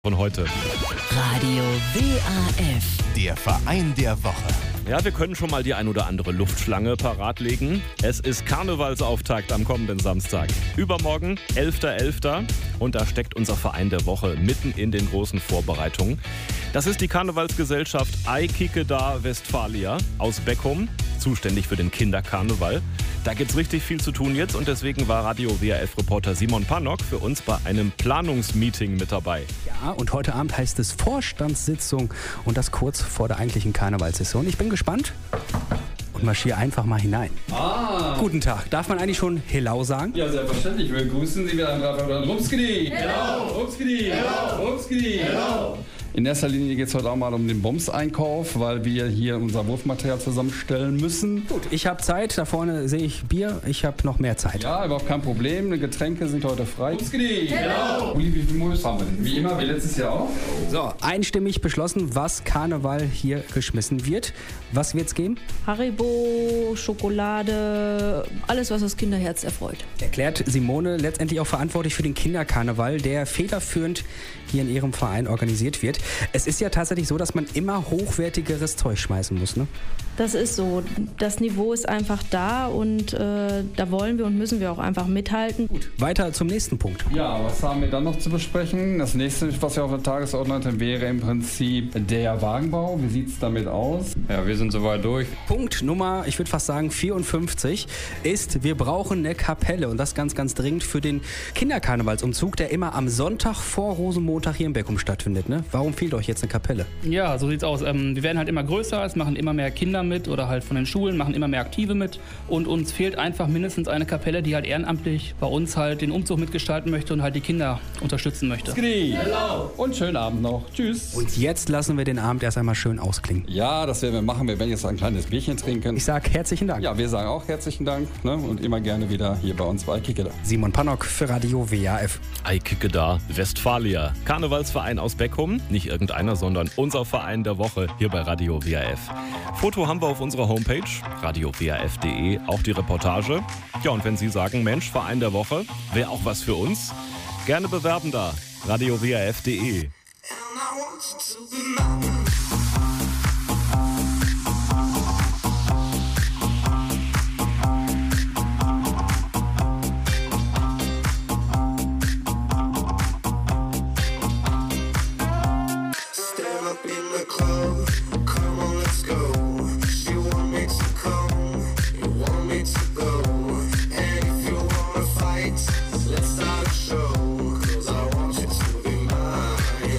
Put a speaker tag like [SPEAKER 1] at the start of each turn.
[SPEAKER 1] Von heute.
[SPEAKER 2] Radio WAF.
[SPEAKER 3] Der Verein der Woche.
[SPEAKER 1] Ja, wir können schon mal die ein oder andere Luftschlange parat legen. Es ist Karnevalsauftakt am kommenden Samstag. Übermorgen, 11.11. Und da steckt unser Verein der Woche mitten in den großen Vorbereitungen. Das ist die Karnevalsgesellschaft Eikikeda Westfalia aus Beckum, zuständig für den Kinderkarneval. Da gibt's richtig viel zu tun jetzt und deswegen war Radio WAF-Reporter Simon Pannock für uns bei einem Planungsmeeting mit dabei.
[SPEAKER 4] Ja, und heute Abend heißt es Vorstandssitzung und das kurz vor der eigentlichen Karnevalssaison. Ich bin gespannt und marschiere einfach mal hinein. Guten Tag. Darf man eigentlich schon Hello sagen?
[SPEAKER 5] Ja, selbstverständlich. Wir grüßen Sie wieder an Rumskidi. Hello! Rumskidi! Hello! Rumskidi! Hello! In erster Linie geht es heute auch mal um den Bums-Einkauf, weil wir hier unser Wurfmaterial zusammenstellen müssen.
[SPEAKER 4] Gut, ich habe Zeit. Da vorne sehe ich Bier. Ich habe noch mehr Zeit.
[SPEAKER 5] Ja, überhaupt kein Problem. Die Getränke sind heute frei. Rumskidi! Hello! Uli, wie viel Modus haben wir denn? Wie immer, wie letztes Jahr auch.
[SPEAKER 4] So, einstimmig beschlossen, was Karneval hier geschmissen wird. Was wird's geben?
[SPEAKER 6] Haribo, Schokolade, alles, was das Kinderherz erfreut.
[SPEAKER 4] Erklärt Simone, letztendlich auch verantwortlich für den Kinderkarneval, der federführend hier in ihrem Verein organisiert wird. Es ist ja tatsächlich so, dass man immer hochwertigeres Zeug schmeißen muss, ne?
[SPEAKER 6] Das ist so. Das Niveau ist einfach da und da wollen wir und müssen wir auch einfach mithalten.
[SPEAKER 4] Gut, weiter zum nächsten Punkt.
[SPEAKER 5] Ja, was haben wir dann noch zu besprechen? Das nächste, was wir auf der Tagesordnung hatten, wäre im Prinzip der Wagenbau. Wie sieht es damit aus? Ja, wir sind soweit durch.
[SPEAKER 4] Punkt Nummer, ich würde fast sagen 54, ist, wir brauchen eine Kapelle und das ganz, ganz dringend für den Kinderkarnevalsumzug, der immer am Sonntag vor Rosenmontag hier in Beckum stattfindet, ne? Warum fehlt euch jetzt eine Kapelle?
[SPEAKER 7] Ja, so sieht's aus. Wir werden halt immer größer, es machen immer mehr Kinder mit oder halt von den Schulen machen immer mehr Aktive mit und uns fehlt einfach mindestens eine Kapelle, die halt ehrenamtlich bei uns halt den Umzug mitgestalten möchte und halt die Kinder unterstützen möchte.
[SPEAKER 5] Hello. Und schönen Abend noch. Tschüss.
[SPEAKER 4] Und jetzt lassen wir den Abend erst einmal schön ausklingen.
[SPEAKER 5] Ja, das werden wir machen. Wir werden jetzt ein kleines Bierchen trinken.
[SPEAKER 4] Ich sage herzlichen Dank.
[SPEAKER 5] Ja, wir sagen auch herzlichen Dank, ne? Und immer gerne wieder hier bei uns bei Eikikeda.
[SPEAKER 4] Simon Pannock für Radio WAF.
[SPEAKER 1] Eikikeda Westfalia. Karnevalsverein aus Beckum. Nicht irgendeiner, sondern unser Verein der Woche hier bei Radio WAF. Foto haben wir auf unserer Homepage, radiowaf.de, auch die Reportage. Ja, und wenn Sie sagen, Mensch, Verein der Woche, wäre auch was für uns, gerne bewerben da, radiowaf.de.
[SPEAKER 8] And I want you to be mine.